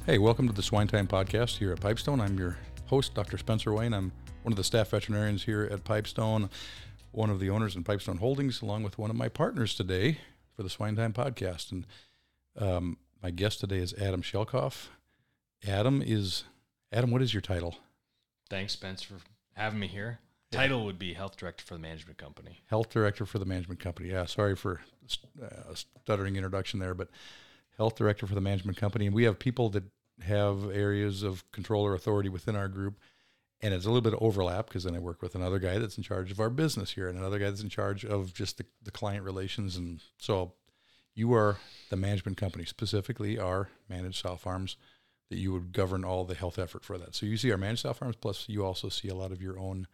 Hey, welcome to the Swine Time Podcast here at Pipestone. I'm your host, Dr. Spencer Wayne. I'm one of the staff veterinarians here at Pipestone, one of the owners in Pipestone Holdings, along with one of my partners today for the Swine Time Podcast. And my guest today is Adam Shelkoff. Adam, what is your title? Thanks, Spence, for having me here. Title would be Health Director for the Management Company. Health Director for the Management Company. Yeah, sorry for a stuttering introduction there, but Health Director for the Management Company. And we have people that have areas of control or authority within our group. And it's a little bit of overlap because then I work with another guy that's in charge of our business here and another guy that's in charge of just the client relations. And so you are the management company, specifically our managed sow farms, that you would govern all the health effort for that. So you see our managed sow farms, plus you also see a lot of your own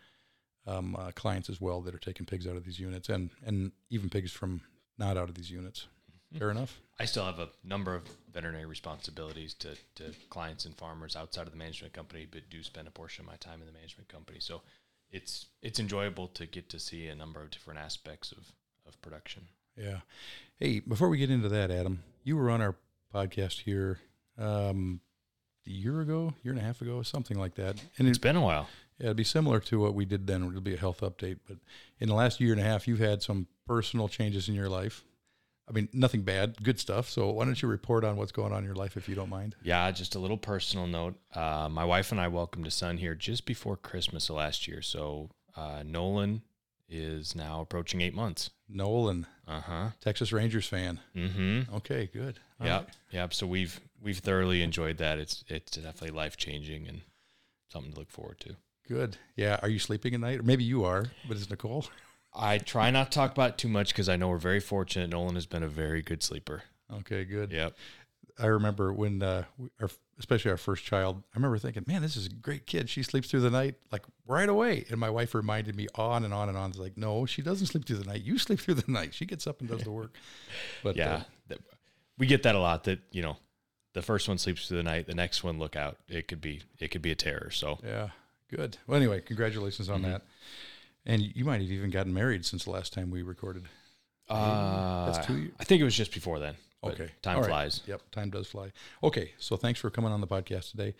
clients as well that are taking pigs out of these units and even pigs from not out of these units. Fair enough? I still have a number of veterinary responsibilities to clients and farmers outside of the management company, but do spend a portion of my time in the management company. So it's enjoyable to get to see a number of different aspects of production. Yeah. Hey, before we get into that, Adam, you were on our podcast here a year and a half ago, something like that. And it's been a while. Yeah, it'd be similar to what we did then. It'll be a health update. But in the last year and a half, you've had some personal changes in your life. I mean, nothing bad, good stuff. So why don't you report on what's going on in your life if you don't mind? Yeah, just a little personal note. My wife and I welcomed a son here just before Christmas of last year. So Nolan is now approaching 8 months. Nolan. Uh-huh. Texas Rangers fan. Mm-hmm. Okay, good. Yep. So we've thoroughly enjoyed that. It's definitely life-changing and something to look forward to. Good. Yeah. Are you sleeping at night? Or maybe you are, but is Nicole? I try not to talk about it too much because I know we're very fortunate. Nolan has been a very good sleeper. Okay, good. Yep. I remember when, especially our first child, I remember thinking, man, this is a great kid. She sleeps through the night like right away. And my wife reminded me on and on and on. It's like, no, she doesn't sleep through the night. You sleep through the night. She gets up and does the work. But yeah, we get that a lot. That the first one sleeps through the night. The next one, look out. It could be a terror. So yeah, good. Well, anyway, congratulations on that. And you might have even gotten married since the last time we recorded. That's 2 years. I think it was just before then. Okay. Time flies. Yep. Time does fly. Okay. So thanks for coming on the podcast today.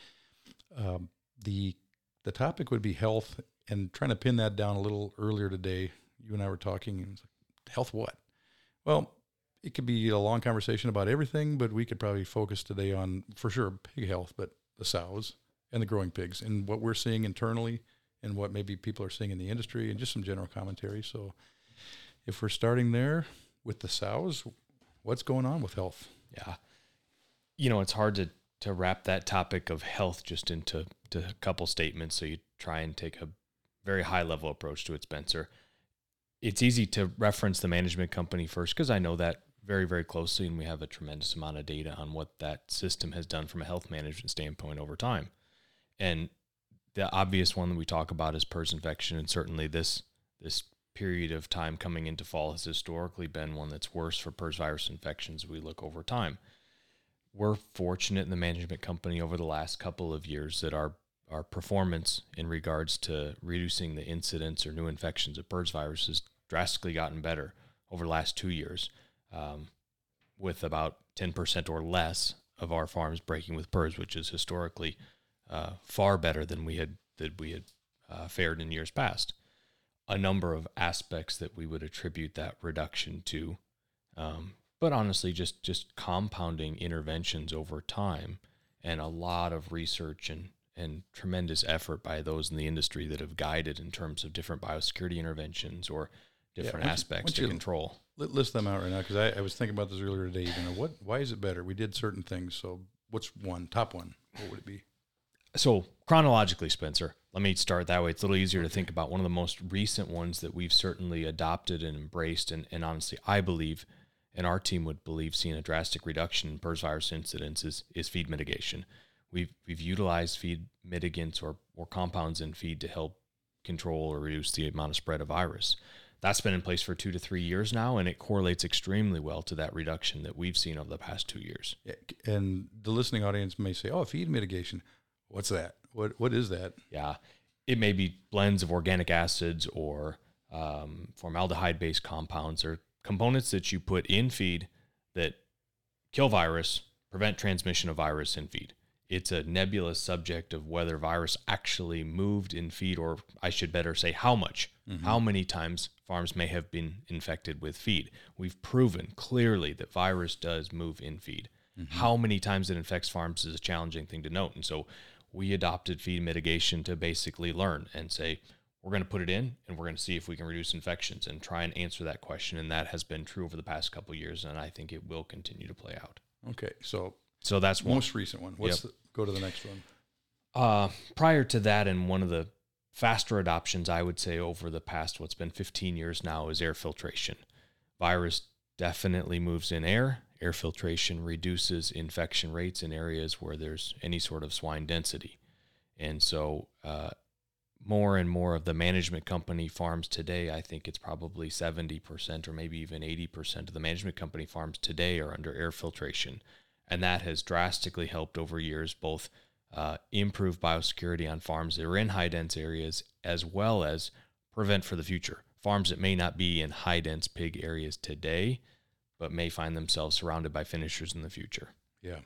The topic would be health, and trying to pin that down a little earlier today. You and I were talking, and it was like, health what? Well, it could be a long conversation about everything, but we could probably focus today on, for sure, pig health, but the sows and the growing pigs and what we're seeing internally and what maybe people are seeing in the industry and just some general commentary. So if we're starting there with the sows, what's going on with health? Yeah. It's hard to wrap that topic of health just into a couple statements. So you try and take a very high level approach to it, Spencer. It's easy to reference the management company first because I know that very, very closely, and we have a tremendous amount of data on what that system has done from a health management standpoint over time. And the obvious one that we talk about is PRRS infection, and certainly this period of time coming into fall has historically been one that's worse for PRRS virus infections as we look over time. We're fortunate in the management company over the last couple of years that our performance in regards to reducing the incidence or new infections of PRRS virus has drastically gotten better over the last 2 years, with about 10% or less of our farms breaking with PRRS, which is historically far better than we had fared in years past. A number of aspects that we would attribute that reduction to, but honestly, just compounding interventions over time, and a lot of research and tremendous effort by those in the industry that have guided in terms of different biosecurity interventions or different aspects to control. List them out right now, because I was thinking about this earlier today. Why is it better? We did certain things. So what's top one? What would it be? So chronologically, Spencer, let me start that way. It's a little easier to think about. One of the most recent ones that we've certainly adopted and embraced, and honestly, I believe, and our team would believe, seeing a drastic reduction in PRRS virus incidence is feed mitigation. We've utilized feed mitigants or compounds in feed to help control or reduce the amount of spread of virus. That's been in place for 2 to 3 years now, and it correlates extremely well to that reduction that we've seen over the past 2 years. Yeah, and the listening audience may say, oh, feed mitigation. What's that? What is that? Yeah, it may be blends of organic acids or formaldehyde-based compounds or components that you put in feed that kill virus, prevent transmission of virus in feed. it's a nebulous subject of whether virus actually moved in feed, or I should better say how much, how many times farms may have been infected with feed. We've proven clearly that virus does move in feed. How many times it infects farms is a challenging thing to note. And so we adopted feed mitigation to basically learn and say, we're going to put it in and we're going to see if we can reduce infections and try and answer that question. And that has been true over the past couple of years. And I think it will continue to play out. Okay. So that's one. Most recent one. Go to the next one. Prior to that, and one of the faster adoptions, I would say over the past, what's been 15 years now, is air filtration. Virus definitely moves in air. Air filtration reduces infection rates in areas where there's any sort of swine density. And so more and more of the management company farms today, I think it's probably 70% or maybe even 80% of the management company farms today are under air filtration. And that has drastically helped over years, both improve biosecurity on farms that are in high dense areas, as well as prevent for the future. Farms that may not be in high dense pig areas today, but may find themselves surrounded by finishers in the future. Yeah.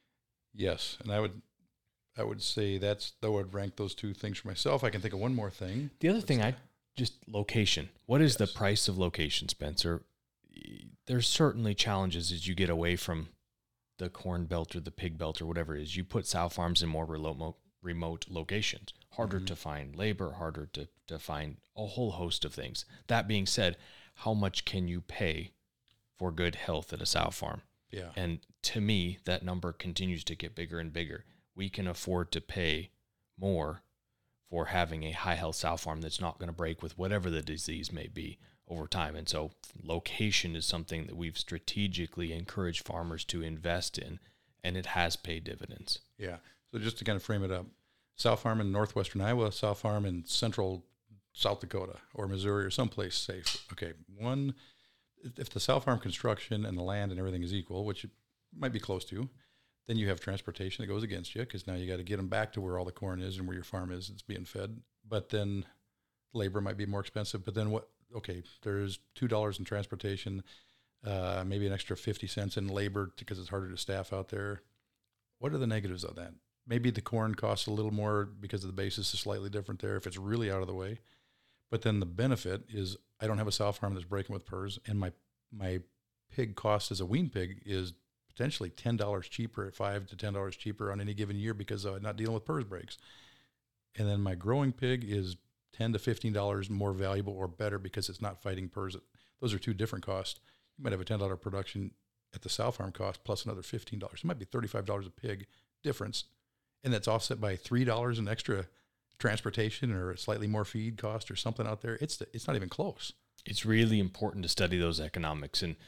Yes. And I would say I would rank those two things for myself. I can think of one more thing. The other thing, location. What is the price of location, Spencer? There's certainly challenges as you get away from the corn belt or the pig belt or whatever it is. You put sow farms in more remote locations. Harder to find labor, harder to find a whole host of things. That being said, how much can you pay for good health at a sow farm? Yeah. And to me, that number continues to get bigger and bigger. We can afford to pay more for having a high health sow farm that's not going to break with whatever the disease may be over time. And so location is something that we've strategically encouraged farmers to invest in, and it has paid dividends. Yeah. So just to kind of frame it up, sow farm in northwestern Iowa, sow farm in central South Dakota or Missouri or someplace safe. Okay. One, if the sow farm construction and the land and everything is equal, which it might be close to, then you have transportation that goes against you, because now you got to get them back to where all the corn is and where your farm is it's being fed. But then labor might be more expensive. But then there's $2 in transportation, maybe an extra 50 cents in labor because it's harder to staff out there. What are the negatives of that? Maybe the corn costs a little more because of the basis is slightly different there if it's really out of the way. But then the benefit is I don't have a sow farm that's breaking with PRRS, and my pig cost as a wean pig is potentially $10 cheaper, at $5 to $10 cheaper on any given year because I'm not dealing with PRRS breaks. And then my growing pig is $10 to $15 more valuable or better because it's not fighting PRRS. Those are two different costs. You might have a $10 production at the sow farm cost plus another $15. It might be $35 a pig difference, and that's offset by $3 in extra transportation or a slightly more feed cost or something out there. It's not even close. It's really important to study those economics, and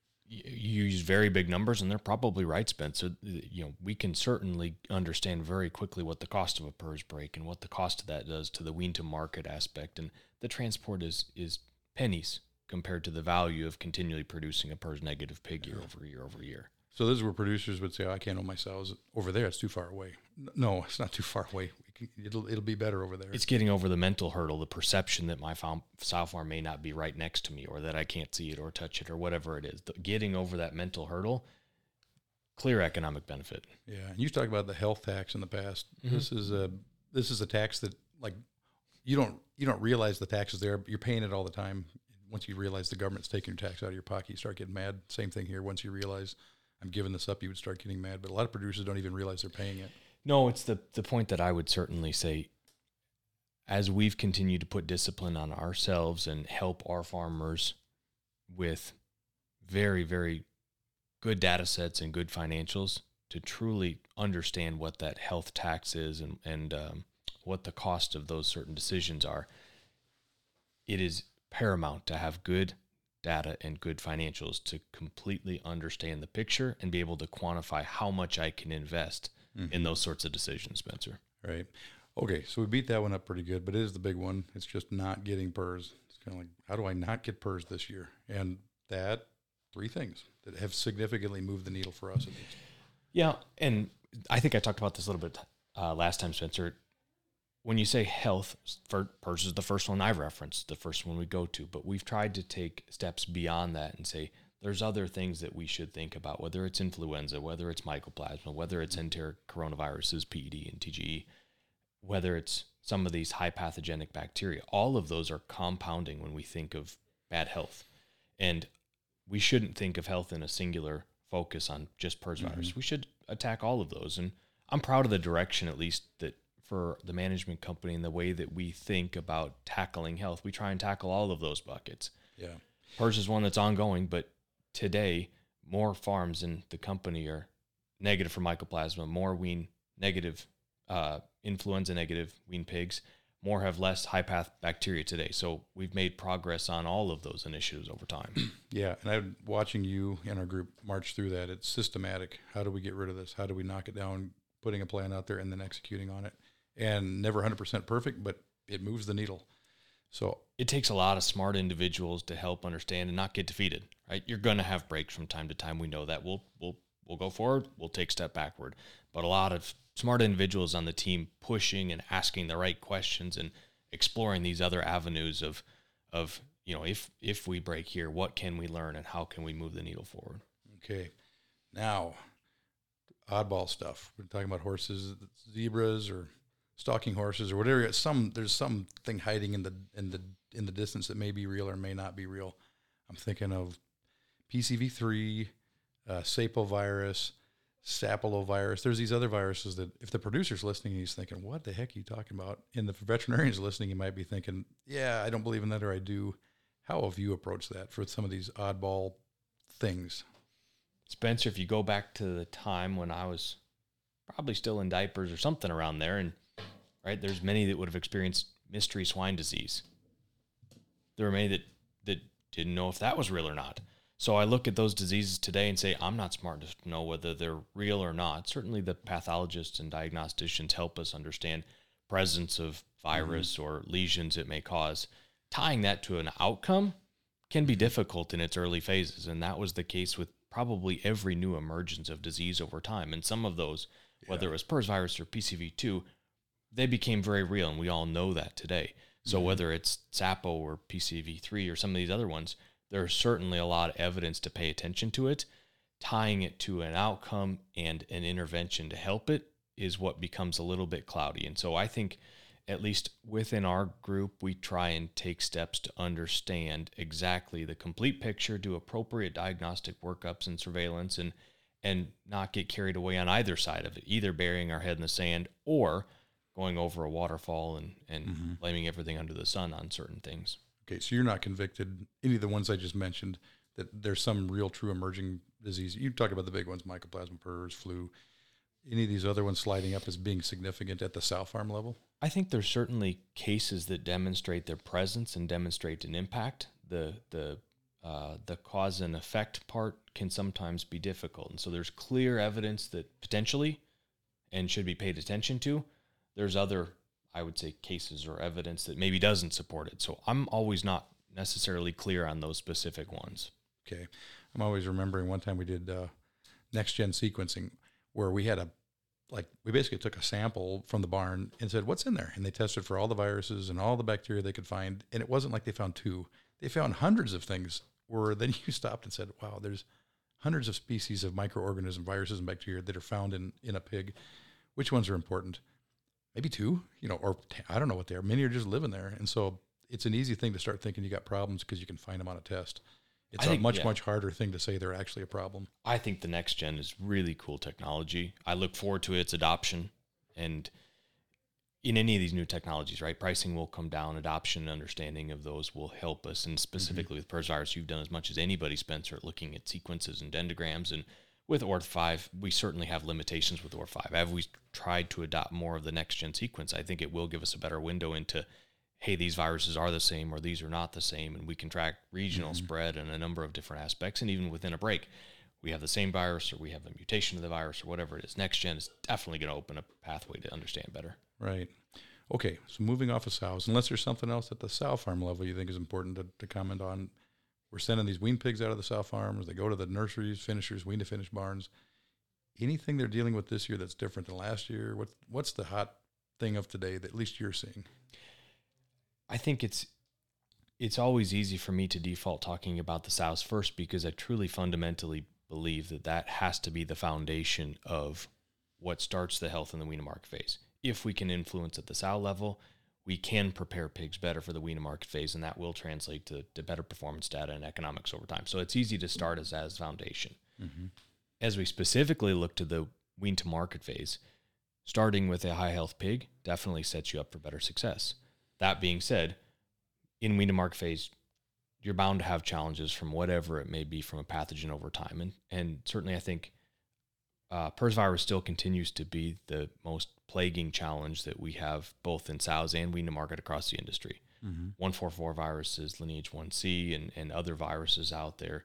you use very big numbers, and they're probably right, Spencer. We can certainly understand very quickly what the cost of a PRRS break and what the cost of that does to the wean to market aspect, and the transport is pennies compared to the value of continually producing a PRRS negative pig year over year over year. So this is where producers would say, I can't own my sows over there. It's too far away. No, it's not too far away. It'll be better over there. It's getting over the mental hurdle, the perception that my sow farm may not be right next to me, or that I can't see it or touch it or whatever it is. Getting over that mental hurdle, clear economic benefit. Yeah, and you talked about the health tax in the past. Mm-hmm. This is a tax that, like, you don't realize the tax is there, but you're paying it all the time. Once you realize the government's taking your tax out of your pocket, you start getting mad. Same thing here. Once you realize I'm giving this up, you would start getting mad. But a lot of producers don't even realize they're paying it. No, it's the point that I would certainly say, as we've continued to put discipline on ourselves and help our farmers with very, very good data sets and good financials to truly understand what that health tax is and what the cost of those certain decisions are, it is paramount to have good data and good financials to completely understand the picture and be able to quantify how much I can invest in those sorts of decisions, Spencer. Right. Okay, so we beat that one up pretty good, but it is the big one. It's just not getting PRRS. It's kind of like, how do I not get PRRS this year? And that, three things that have significantly moved the needle for us at least. Yeah, and I think I talked about this a little bit last time, Spencer. When you say health, PRRS is the first one I've referenced, the first one we go to, but we've tried to take steps beyond that and say there's other things that we should think about, whether it's influenza, whether it's mycoplasma, whether it's enteric coronaviruses, PED and TGE, whether it's some of these high pathogenic bacteria. All of those are compounding when we think of bad health. And we shouldn't think of health in a singular focus on just PRRS virus. We should attack all of those. And I'm proud of the direction, at least, that for the management company and the way that we think about tackling health. We try and tackle all of those buckets. Yeah. PRRS is one that's ongoing, but today, more farms in the company are negative for mycoplasma, more wean negative, influenza negative wean pigs, more have less high path bacteria today. So we've made progress on all of those initiatives over time. Yeah, and I'm watching you and our group march through that. It's systematic. How do we get rid of this? How do we knock it down? Putting a plan out there and then executing on it. And never 100% perfect, but it moves the needle. So it takes a lot of smart individuals to help understand and not get defeated, right? You're going to have breaks from time to time. We know that. We'll go forward. We'll take a step backward. But a lot of smart individuals on the team pushing and asking the right questions and exploring these other avenues of if we break here, what can we learn and how can we move the needle forward? Okay. Now, oddball stuff. We're talking about horses, zebras, or stalking horses, or whatever. There's something hiding in the distance that may be real or may not be real. I'm thinking of PCV3, sapovirus, sapellovirus. There's these other viruses that if the producer's listening, he's thinking, "What the heck are you talking about?" And the veterinarian's listening, he might be thinking, "Yeah, I don't believe in that, or I do." How have you approached that for some of these oddball things? Spencer, if you go back to the time when I was probably still in diapers or something around there, and right, there's many that would have experienced mystery swine disease. There were many that didn't know if that was real or not. So I look at those diseases today and say, I'm not smart enough to know whether they're real or not. Certainly the pathologists and diagnosticians help us understand presence of virus or lesions it may cause. Tying that to an outcome can be difficult in its early phases, and that was the case with probably every new emergence of disease over time. And some of those, whether it was PRRS virus or PCV2, they became very real, and we all know that today. So whether it's SAPO or PCV3 or some of these other ones, there's certainly a lot of evidence to pay attention to it. Tying it to an outcome and an intervention to help it is what becomes a little bit cloudy. And so I think, at least within our group, we try and take steps to understand exactly the complete picture, do appropriate diagnostic workups and surveillance, and not get carried away on either side of it, either burying our head in the sand or going over a waterfall and blaming everything under the sun on certain things. Okay, so you're not convicted, any of the ones I just mentioned, that there's some real true emerging disease. You talk about the big ones, mycoplasma, PRRS, flu. Any of these other ones sliding up as being significant at the sow farm level? I think there's certainly cases that demonstrate their presence and demonstrate an impact. The cause and effect part can sometimes be difficult. And so there's clear evidence that potentially and should be paid attention to. There's other, I would say, cases or evidence that maybe doesn't support it. So I'm always not necessarily clear on those specific ones. Okay. I'm always remembering one time we did next-gen sequencing where we had we basically took a sample from the barn and said, what's in there? And they tested for all the viruses and all the bacteria they could find. And it wasn't like they found two. They found hundreds of things where then you stopped and said, wow, there's hundreds of species of microorganisms, viruses, and bacteria that are found in a pig. Which ones are important? Maybe two, or I don't know what they are. Many are just living there. And so it's an easy thing to start thinking you got problems because you can find them on a test. It's a much harder thing to say they're actually a problem. I think the next gen is really cool technology. I look forward to its adoption. And in any of these new technologies, right, pricing will come down. Adoption and understanding of those will help us. And specifically with PRRS virus, you've done as much as anybody, Spencer, at looking at sequences and dendrograms. And with ORF5, we certainly have limitations with ORF5. Have we tried to adopt more of the next gen sequence? I think it will give us a better window into, hey, these viruses are the same or these are not the same, and we can track regional spread and a number of different aspects. And even within a break, we have the same virus or we have a mutation of the virus or whatever it is. Next gen is definitely going to open a pathway to understand better. Right. Okay, so moving off of sows, unless there's something else at the sow farm level you think is important to comment on, we're sending these wean pigs out of the sow farms. They go to the nurseries, finishers, wean to finish barns. Anything they're dealing with this year that's different than last year? What's the hot thing of today that at least you're seeing? I think it's it's always easy for me to default talking about the sows first because I truly fundamentally believe that that has to be the foundation of what starts the health in the weaner market phase. If we can influence at the sow level, we can prepare pigs better for the weaner market phase, and that will translate to better performance data and economics over time. So it's easy to start as foundation. Mm-hmm. As we specifically look to the wean to market phase, starting with a high health pig definitely sets you up for better success. That being said, in wean to market phase, you're bound to have challenges from whatever it may be from a pathogen over time. And certainly I think PRRS virus still continues to be the most plaguing challenge that we have both in sows and wean to market across the industry. Mm-hmm. 144 viruses, lineage 1C, and other viruses out there,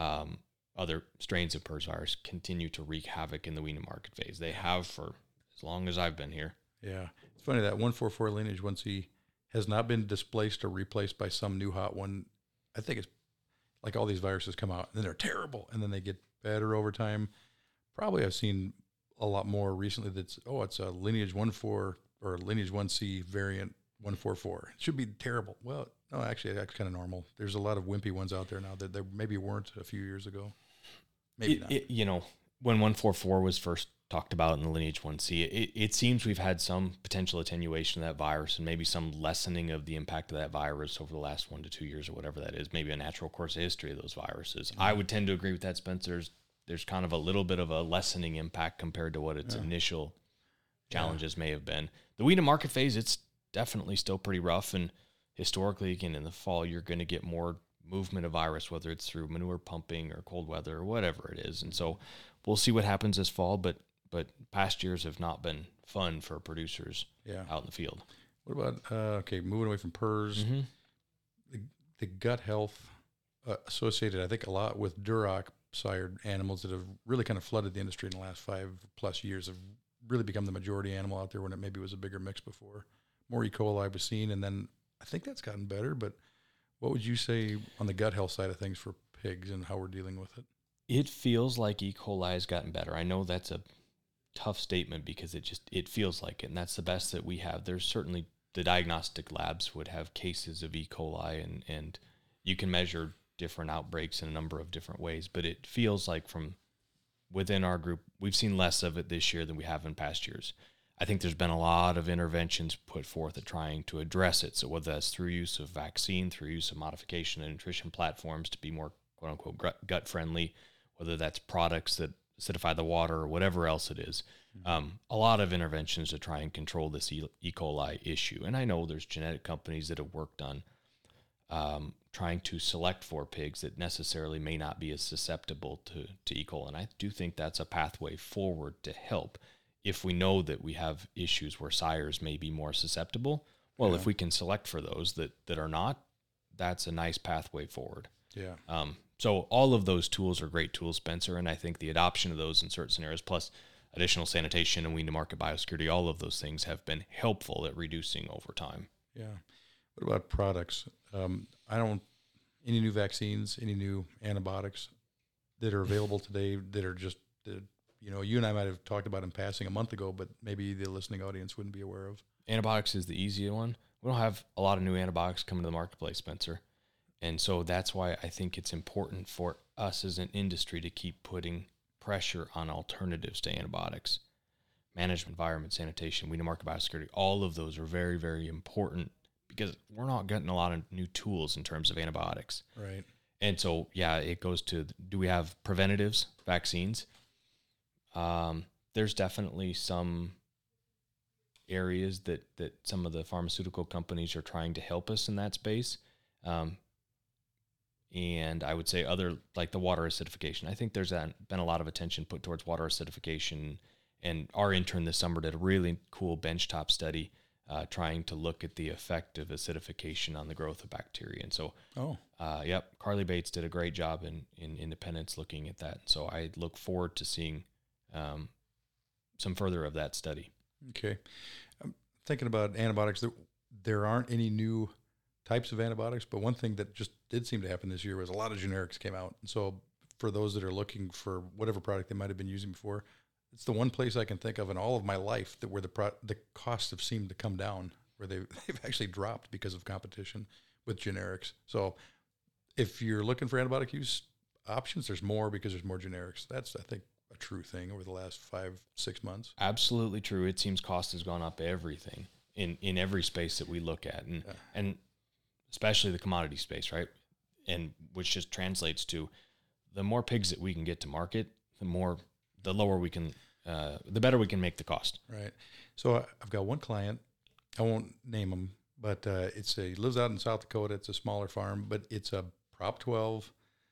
other strains of PRRS virus continue to wreak havoc in the wean to market phase. They have for as long as I've been here. Yeah. It's funny that 144 lineage 1C has not been displaced or replaced by some new hot one. I think it's like all these viruses come out and then they're terrible and then they get better over time. Probably I've seen a lot more recently that's, it's a lineage 1.4 or lineage 1C variant 144. It should be terrible. Well, no, actually that's kind of normal. There's a lot of wimpy ones out there now that there maybe weren't a few years ago. Maybe not. When 144 was first talked about in the lineage 1C, it seems we've had some potential attenuation of that virus and maybe some lessening of the impact of that virus over the last 1 to 2 years or whatever that is, maybe a natural course of history of those viruses. Mm-hmm. I would tend to agree with that, Spencer. There's kind of a little bit of a lessening impact compared to what its initial challenges may have been. The wean to market phase, it's definitely still pretty rough. And historically, again, in the fall, you're going to get more movement of virus, whether it's through manure pumping or cold weather or whatever it is. And so we'll see what happens this fall, but past years have not been fun for producers out in the field. What about, moving away from PRRS, mm-hmm. the gut health associated, I think, a lot with Duroc sired animals that have really kind of flooded the industry in the last 5+ years, have really become the majority animal out there when it maybe was a bigger mix before. More E. coli was seen, and then I think that's gotten better, but what would you say on the gut health side of things for pigs and how we're dealing with it? It feels like E. coli has gotten better. I know that's a tough statement because it feels like it, and that's the best that we have. There's certainly the diagnostic labs would have cases of E. coli, and you can measure different outbreaks in a number of different ways, but it feels like from within our group, we've seen less of it this year than we have in past years. I think there's been a lot of interventions put forth at trying to address it. So whether that's through use of vaccine, through use of modification and nutrition platforms to be more quote unquote gut friendly, whether that's products that acidify the water or whatever else it is, a lot of interventions to try and control this E. coli issue. And I know there's genetic companies that have worked on trying to select for pigs that necessarily may not be as susceptible to E. coli. And I do think that's a pathway forward to help if we know that we have issues where sires may be more susceptible. Well, if we can select for those that are not, that's a nice pathway forward. Yeah. So all of those tools are great tools, Spencer, and I think the adoption of those in certain scenarios, plus additional sanitation and wean-to-market biosecurity, all of those things have been helpful at reducing over time. Yeah. What about products? Any new vaccines, any new antibiotics that are available today that are just, you and I might have talked about in passing a month ago, but maybe the listening audience wouldn't be aware of. Antibiotics is the easier one. We don't have a lot of new antibiotics coming to the marketplace, Spencer. And so that's why I think it's important for us as an industry to keep putting pressure on alternatives to antibiotics. Management, environment, sanitation, wean-to-market biosecurity, all of those are very, very important because we're not getting a lot of new tools in terms of antibiotics. Right. And so, it goes to, do we have preventatives, vaccines? There's definitely some areas that some of the pharmaceutical companies are trying to help us in that space. And I would say like the water acidification. I think there's been a lot of attention put towards water acidification. And our intern this summer did a really cool benchtop study trying to look at the effect of acidification on the growth of bacteria. And so, Carly Bates did a great job in Independence looking at that. So I look forward to seeing some further of that study. Okay. I'm thinking about antibiotics. There aren't any new types of antibiotics, but one thing that just did seem to happen this year was a lot of generics came out. And so for those that are looking for whatever product they might have been using before, it's the one place I can think of in all of my life where the costs have seemed to come down, where they've actually dropped because of competition. with generics. So if you're looking for antibiotic use options, there's more because there's more generics. That's, I think, a true thing over the last 5-6 months. Absolutely true. It seems cost has gone up everything in every space that we look at, and especially the commodity space, right? And which just translates to the more pigs that we can get to market, the lower we can, the better we can make the cost. Right. So I've got one client, I won't name him, but he lives out in South Dakota. It's a smaller farm, but it's a Prop 12.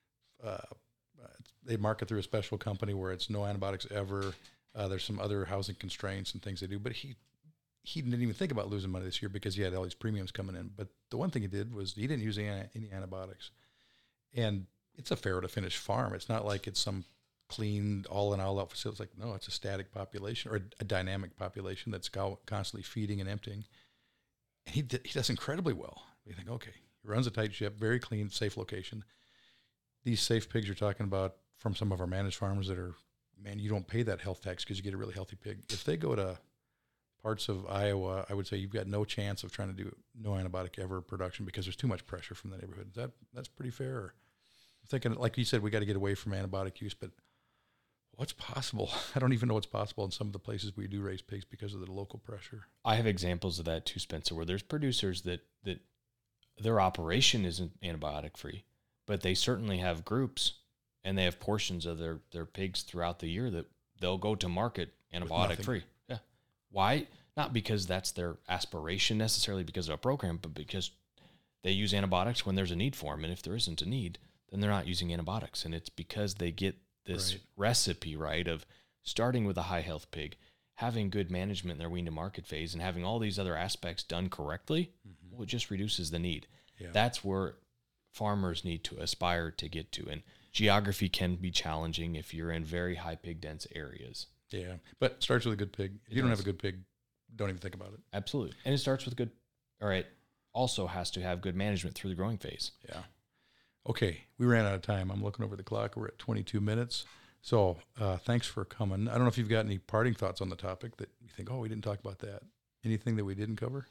They market through a special company where it's no antibiotics ever. There's some other housing constraints and things they do, but he didn't even think about losing money this year because he had all these premiums coming in. But the one thing he did was he didn't use any antibiotics. And it's a fair to finish farm. It's not like it's some clean all in all out facility. It's like, no, it's a static population or a dynamic population that's constantly feeding and emptying. And he does incredibly well. You think, okay, he runs a tight ship, very clean, safe location. These safe pigs you're talking about from some of our managed farms that are, man, you don't pay that health tax because you get a really healthy pig. If they go to parts of Iowa, I would say you've got no chance of trying to do no antibiotic ever production because there's too much pressure from the neighborhood. That's pretty fair. I'm thinking, like you said, we got to get away from antibiotic use, but what's possible? I don't even know what's possible in some of the places we do raise pigs because of the local pressure. I have examples of that too, Spencer, where there's producers that their operation isn't antibiotic free, but they certainly have groups and they have portions of their pigs throughout the year that they'll go to market antibiotic free. Yeah. Why? Not because that's their aspiration necessarily because of a program, but because they use antibiotics when there's a need for them. And if there isn't a need, then they're not using antibiotics. And it's because they get this recipe, right, of starting with a high health pig, having good management in their wean to market phase, and having all these other aspects done correctly, well, it just reduces the need. Yeah. That's where farmers need to aspire to get to. And geography can be challenging if you're in very high pig dense areas. Yeah, but it starts with a good pig. If you don't have a good pig, don't even think about it. Absolutely. And it starts with it also has to have good management through the growing phase. Yeah. Okay, we ran out of time. I'm looking over the clock. We're at 22 minutes. So thanks for coming. I don't know if you've got any parting thoughts on the topic that you think, we didn't talk about that. Anything that we didn't cover?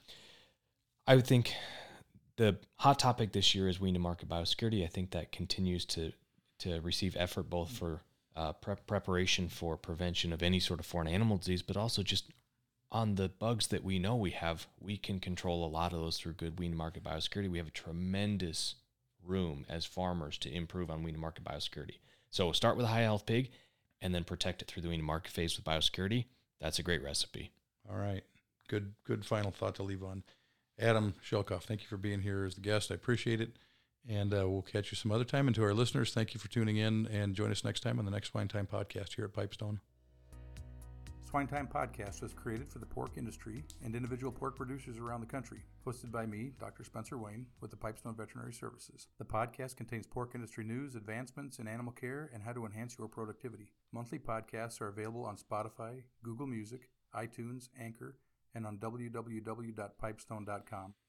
I would think the hot topic this year is wean to market biosecurity. I think that continues to receive effort both for preparation for prevention of any sort of foreign animal disease, but also just on the bugs that we know we have. We can control a lot of those through good wean to market biosecurity. We have a tremendous room as farmers to improve on wean to market biosecurity. So start with a high health pig and then protect it through the wean to market phase with biosecurity. That's a great recipe. All right. Good final thought to leave on. Adam Shelkoff, thank you for being here as the guest. I appreciate it. And we'll catch you some other time. And to our listeners, thank you for tuning in, and join us next time on the next Swine Time podcast here at Pipestone. Swine Time podcast was created for the pork industry and individual pork producers around the country. Hosted by me, Dr. Spencer Wayne, with the Pipestone Veterinary Services. The podcast contains pork industry news, advancements in animal care, and how to enhance your productivity. Monthly podcasts are available on Spotify, Google Music, iTunes, Anchor, and on www.pipestone.com.